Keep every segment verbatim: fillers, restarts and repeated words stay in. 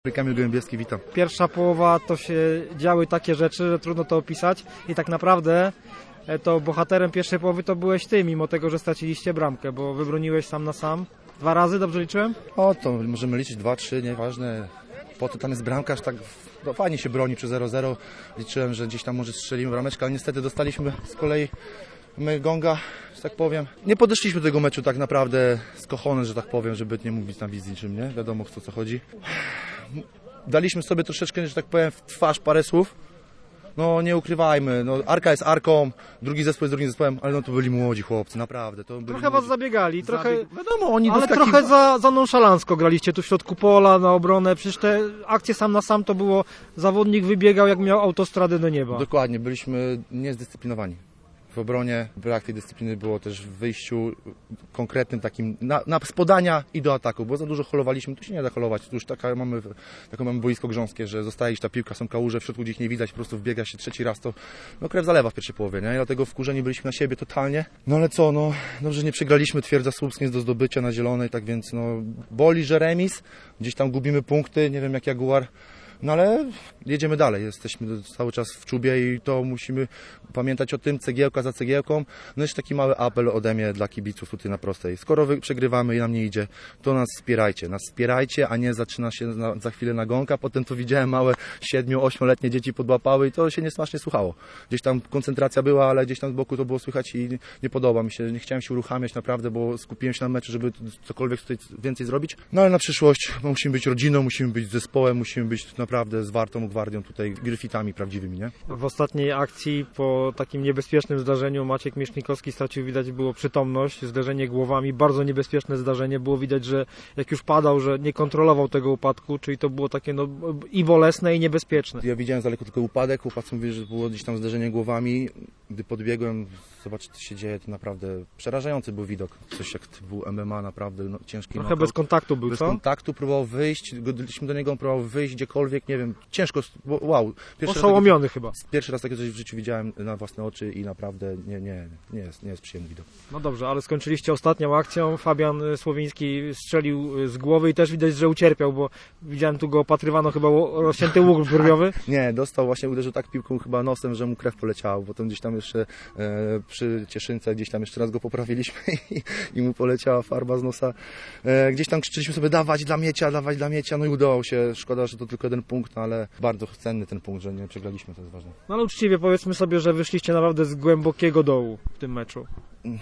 Kamil Gołębiewski, witam. Pierwsza połowa to się działy takie rzeczy, że trudno to opisać i tak naprawdę to bohaterem pierwszej połowy to byłeś ty, mimo tego, że straciliście bramkę, bo wybroniłeś sam na sam. Dwa razy, dobrze liczyłem? O, to możemy liczyć dwa, trzy, nieważne. Po to tam jest bramkarz, tak no, fajnie się broni przy zero zero. Liczyłem, że gdzieś tam może strzelimy brameczkę, ale niestety dostaliśmy z kolei my gonga, że tak powiem. Nie podeszliśmy do tego meczu tak naprawdę z kochonem, że tak powiem, żeby nie mówić na wizji czym, nie? Wiadomo, o co chodzi. Daliśmy sobie troszeczkę, że tak powiem, w twarz parę słów. No nie ukrywajmy, no Arka jest Arką, drugi zespół jest drugim zespołem, ale no to byli młodzi chłopcy, naprawdę. To byli trochę młodzi. was zabiegali, trochę, Zabieg... Wiadomo, oni ale doskaki... trochę za, za nonszalancko graliście tu w środku pola, na obronę. Przecież te akcje sam na sam to było, zawodnik wybiegał jak miał autostradę do nieba. Dokładnie, byliśmy niezdyscyplinowani. W obronie brak tej dyscypliny było też w wyjściu konkretnym takim na, na z podania i do ataku, bo za dużo holowaliśmy, tu się nie da holować, tu już taka mamy, takie mamy boisko grząskie, że zostaje ta piłka, są kałuże, w środku gdzie ich nie widać, po prostu wbiega się trzeci raz, to no, krew zalewa w pierwszej połowie, nie? I dlatego wkurzeni byliśmy na siebie totalnie. No ale co, no dobrze nie przegraliśmy, Twierdza Słupsk jest do zdobycia na zielonej, tak więc no boli, że remis, gdzieś tam gubimy punkty, nie wiem jak Jaguar. No ale jedziemy dalej, jesteśmy cały czas w czubie i to musimy pamiętać o tym, cegiełka za cegiełką. No jeszcze taki mały apel ode mnie dla kibiców tutaj na prostej. Skoro wy przegrywamy i nam nie idzie, to nas wspierajcie. Nas wspierajcie, a nie zaczyna się na, za chwilę nagonka. Potem to widziałem małe siedmiu, ośmioletnie dzieci podłapały i to się niesmacznie słuchało. Gdzieś tam koncentracja była, ale gdzieś tam z boku to było słychać i nie podoba mi się. Nie chciałem się uruchamiać naprawdę, bo skupiłem się na meczu, żeby cokolwiek tutaj więcej zrobić. No ale na przyszłość musimy być rodziną, musimy być zespołem, musimy być naprawdę naprawdę z Wartą Gwardią, tutaj gryfitami prawdziwymi, nie? W ostatniej akcji po takim niebezpiecznym zdarzeniu Maciek Miesznikowski stracił, widać było przytomność, zderzenie głowami, bardzo niebezpieczne zdarzenie, było widać, że jak już padał, że nie kontrolował tego upadku, czyli to było takie no i bolesne i niebezpieczne. Ja widziałem z daleko tylko upadek, chłopacy mówili, że było gdzieś tam zderzenie głowami, gdy podbiegłem, zobaczyć co się dzieje, to naprawdę przerażający był widok, coś jak to był M M A, naprawdę no, ciężki Trochę knockout. bez kontaktu był, bez co? Bez kontaktu, próbował wyjść, godliśmy do niego, on próbował wyjść gdziekolwiek, nie wiem, ciężko, wow. Pierwszy Oszołomiony raz, chyba. Pierwszy raz takie coś w życiu widziałem na własne oczy i naprawdę nie, nie, nie, jest, nie jest przyjemny widok. No dobrze, ale skończyliście ostatnią akcją, Fabian Słowiński strzelił z głowy i też widać, że ucierpiał, bo widziałem tu go opatrywano chyba rozcięty łuk brwiowy. Nie, dostał właśnie, uderzył tak piłką chyba nosem, że mu krew poleciała, bo tam gdzieś tam jeszcze e, przy Cieszynce gdzieś tam jeszcze raz go poprawiliśmy i, i mu poleciała farba z nosa. E, gdzieś tam krzyczeliśmy sobie dawać dla Miecia, dawać dla Miecia, no i udało się. Szkoda, że to tylko jeden punkt, no ale bardzo cenny ten punkt, że nie przegraliśmy, to jest ważne. No ale uczciwie powiedzmy sobie, że wyszliście naprawdę z głębokiego dołu w tym meczu. No,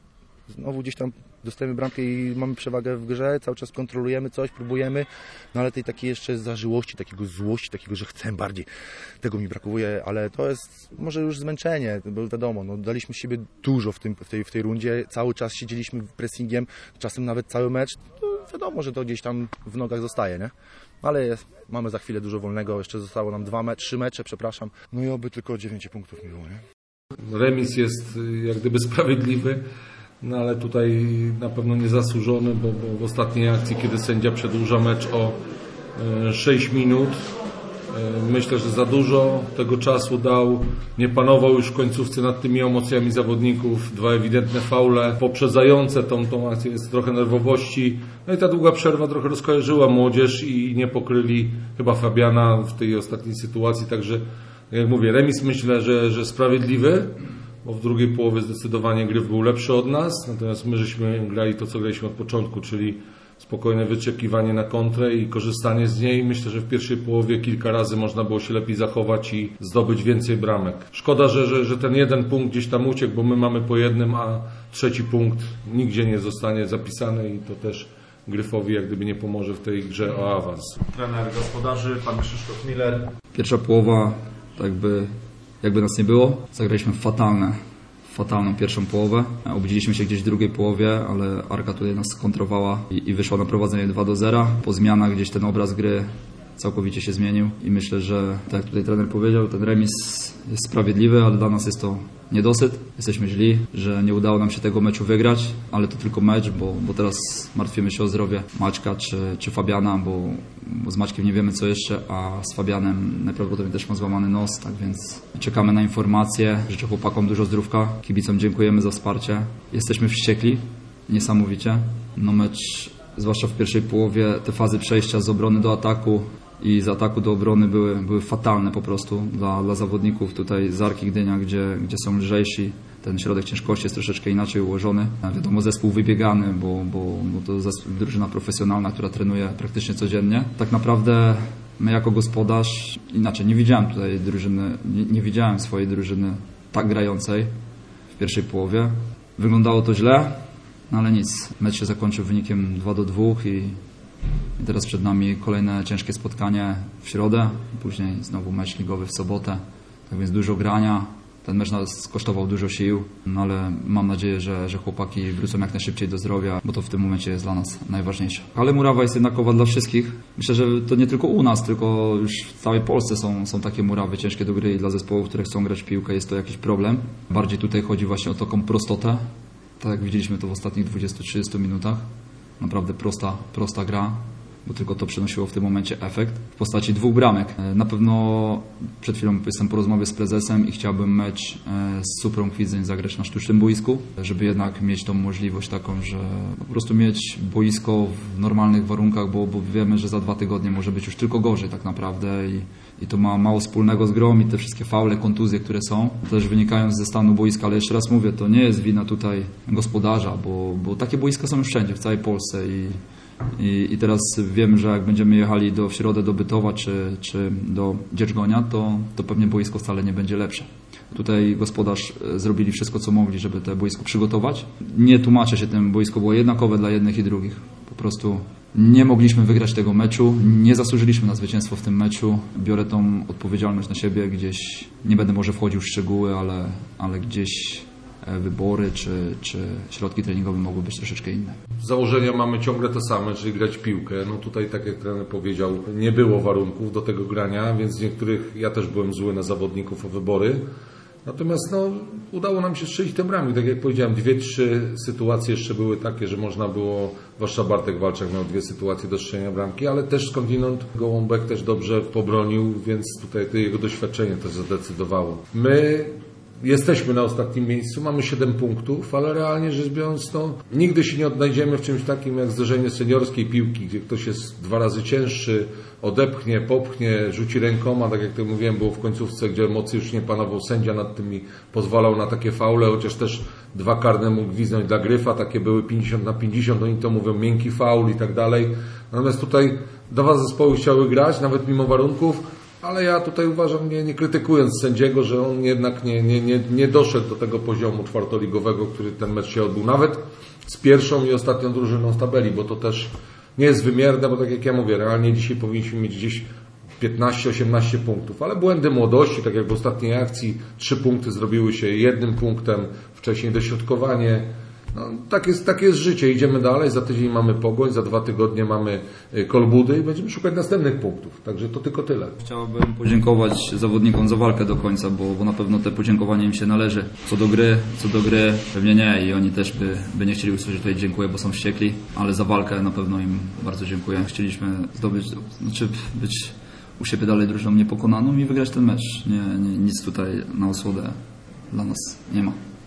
znowu gdzieś tam dostajemy bramkę i mamy przewagę w grze, cały czas kontrolujemy coś, próbujemy, no ale tej takiej jeszcze zażyłości, takiego złości, takiego, że chcę bardziej, tego mi brakuje, ale to jest może już zmęczenie, bo wiadomo, no, daliśmy siebie dużo w, tym, w, tej, w tej rundzie, cały czas siedzieliśmy pressingiem, czasem nawet cały mecz, to wiadomo, że to gdzieś tam w nogach zostaje, nie? Ale jest, mamy za chwilę dużo wolnego, jeszcze zostało nam dwa, me trzy mecze, przepraszam, no i oby tylko dziewięć punktów mi było, nie? Remis jest jak gdyby sprawiedliwy. No ale tutaj na pewno niezasłużony, bo, bo w ostatniej akcji, kiedy sędzia przedłuża mecz o e, sześć minut, e, myślę, że za dużo tego czasu dał, nie panował już w końcówce nad tymi emocjami zawodników, dwa ewidentne faule poprzedzające tą, tą akcję, jest trochę nerwowości, no i ta długa przerwa trochę rozkojarzyła młodzież i nie pokryli chyba Fabiana w tej ostatniej sytuacji, także jak mówię, remis myślę, że, że sprawiedliwy, bo w drugiej połowie zdecydowanie gry był lepszy od nas, natomiast my żeśmy grali to, co graliśmy od początku, czyli spokojne wyczekiwanie na kontrę i korzystanie z niej. Myślę, że w pierwszej połowie kilka razy można było się lepiej zachować i zdobyć więcej bramek. Szkoda, że, że, że ten jeden punkt gdzieś tam uciekł, bo my mamy po jednym, a trzeci punkt nigdzie nie zostanie zapisany i to też Gryfowi jak gdyby nie pomoże w tej grze o awans. Trener gospodarzy, pan Krzysztof Miller. Pierwsza połowa, tak by jakby nas nie było, zagraliśmy fatalne, fatalną pierwszą połowę. Obudziliśmy się gdzieś w drugiej połowie, ale Arka tutaj nas skontrowała i, i wyszła na prowadzenie dwa do zera. Po zmianach gdzieś ten obraz gry całkowicie się zmienił i myślę, że tak jak tutaj trener powiedział, ten remis jest sprawiedliwy, ale dla nas jest to niedosyt. Jesteśmy źli, że nie udało nam się tego meczu wygrać, ale to tylko mecz, bo, bo teraz martwimy się o zdrowie Maćka czy, czy Fabiana, bo, bo z Maćkiem nie wiemy co jeszcze, a z Fabianem najprawdopodobniej też ma złamany nos, tak więc czekamy na informacje. Życzę chłopakom dużo zdrówka, kibicom dziękujemy za wsparcie. Jesteśmy wściekli, niesamowicie. No mecz, zwłaszcza w pierwszej połowie, te fazy przejścia z obrony do ataku, i z ataku do obrony były, były fatalne po prostu dla, dla zawodników tutaj z Arki Gdynia, gdzie, gdzie są lżejsi. Ten środek ciężkości jest troszeczkę inaczej ułożony. Wiadomo, zespół wybiegany, bo, bo, bo to zespół, drużyna profesjonalna, która trenuje praktycznie codziennie. Tak naprawdę my jako gospodarz, inaczej, nie widziałem tutaj drużyny, nie, nie widziałem swojej drużyny tak grającej w pierwszej połowie. Wyglądało to źle, no ale nic. Mecz się zakończył wynikiem dwa do dwóch i, i teraz przed nami kolejne ciężkie spotkanie w środę, później znowu mecz ligowy w sobotę. Tak więc dużo grania. Ten mecz nas kosztował dużo sił, no ale mam nadzieję, że, że chłopaki wrócą jak najszybciej do zdrowia, bo to w tym momencie jest dla nas najważniejsze. Ale murawa jest jednakowa dla wszystkich. Myślę, że to nie tylko u nas, tylko już w całej Polsce są, są takie murawy ciężkie do gry i dla zespołów, które chcą grać w piłkę, jest to jakiś problem. Bardziej tutaj chodzi właśnie o taką prostotę, tak jak widzieliśmy to w ostatnich dwudziestu trzydziestu minutach. Naprawdę prosta, prosta gra, bo tylko to przynosiło w tym momencie efekt w postaci dwóch bramek. Na pewno przed chwilą jestem po rozmowie z prezesem i chciałbym mecz z Suprą Kwidzyń zagrać na sztucznym boisku, żeby jednak mieć tą możliwość taką, że po prostu mieć boisko w normalnych warunkach, bo, bo wiemy, że za dwa tygodnie może być już tylko gorzej tak naprawdę i, i to ma mało wspólnego z grą i te wszystkie faule, kontuzje, które są, też wynikają ze stanu boiska, ale jeszcze raz mówię, to nie jest wina tutaj gospodarza, bo, bo takie boiska są już wszędzie, w całej Polsce i I, I teraz wiemy, że jak będziemy jechali do, w środę do Bytowa czy, czy do Dzierżgonia, to, to pewnie boisko wcale nie będzie lepsze. Tutaj gospodarz zrobili wszystko, co mogli, żeby to boisko przygotować. Nie tłumaczę się tym, boisko było jednakowe dla jednych i drugich. Po prostu nie mogliśmy wygrać tego meczu, nie zasłużyliśmy na zwycięstwo w tym meczu. Biorę tą odpowiedzialność na siebie, gdzieś nie będę może wchodził w szczegóły, ale, ale gdzieś wybory czy, czy środki treningowe mogły być troszeczkę inne. Założenia mamy ciągle te same, czyli grać w piłkę. No tutaj, tak jak trener powiedział, nie było warunków do tego grania, więc z niektórych ja też byłem zły na zawodników o wybory. Natomiast no, udało nam się strzelić te bramki. Tak jak powiedziałem, dwie, trzy sytuacje jeszcze były takie, że można było, zwłaszcza Bartek Walczak miał dwie sytuacje do strzelenia bramki, ale też skądinąd Gołąbek też dobrze pobronił, więc tutaj to jego doświadczenie też zadecydowało. My jesteśmy na ostatnim miejscu, mamy siedem punktów, ale realnie rzecz biorąc, no, nigdy się nie odnajdziemy w czymś takim jak zderzenie seniorskiej piłki, gdzie ktoś jest dwa razy cięższy, odepchnie, popchnie, rzuci rękoma, tak jak to mówiłem, było w końcówce, gdzie emocje już nie panował, sędzia nad tym i pozwalał na takie faule, chociaż też dwa karne mógł gwizdnąć dla Gryfa, takie były pięćdziesiąt na pięćdziesiąt, oni to mówią miękki faul i tak dalej. Natomiast tutaj dwa zespoły chciały grać, nawet mimo warunków. Ale ja tutaj uważam, nie, nie krytykując sędziego, że on jednak nie, nie, nie, nie doszedł do tego poziomu czwartoligowego, który ten mecz się odbył. Nawet z pierwszą i ostatnią drużyną z tabeli, bo to też nie jest wymierne, bo tak jak ja mówię, realnie dzisiaj powinniśmy mieć gdzieś piętnaście osiemnaście punktów. Ale błędy młodości, tak jak w ostatniej akcji, trzy punkty zrobiły się jednym punktem, wcześniej dośrodkowanie. No, tak jest, tak jest życie. Idziemy dalej. Za tydzień mamy Pogoń, za dwa tygodnie mamy Kolbudy i będziemy szukać następnych punktów. Także to tylko tyle. Chciałbym podziękować zawodnikom za walkę do końca, bo, bo na pewno te podziękowanie im się należy. Co do gry, co do gry pewnie nie i oni też by, by nie chcieli usłyszeć tutaj dziękuję, bo są wściekli, ale za walkę na pewno im bardzo dziękuję. Chcieliśmy zdobyć, znaczy być u siebie dalej drużyną niepokonaną i wygrać ten mecz. Nie, nie, nic tutaj na osłodę dla nas nie ma.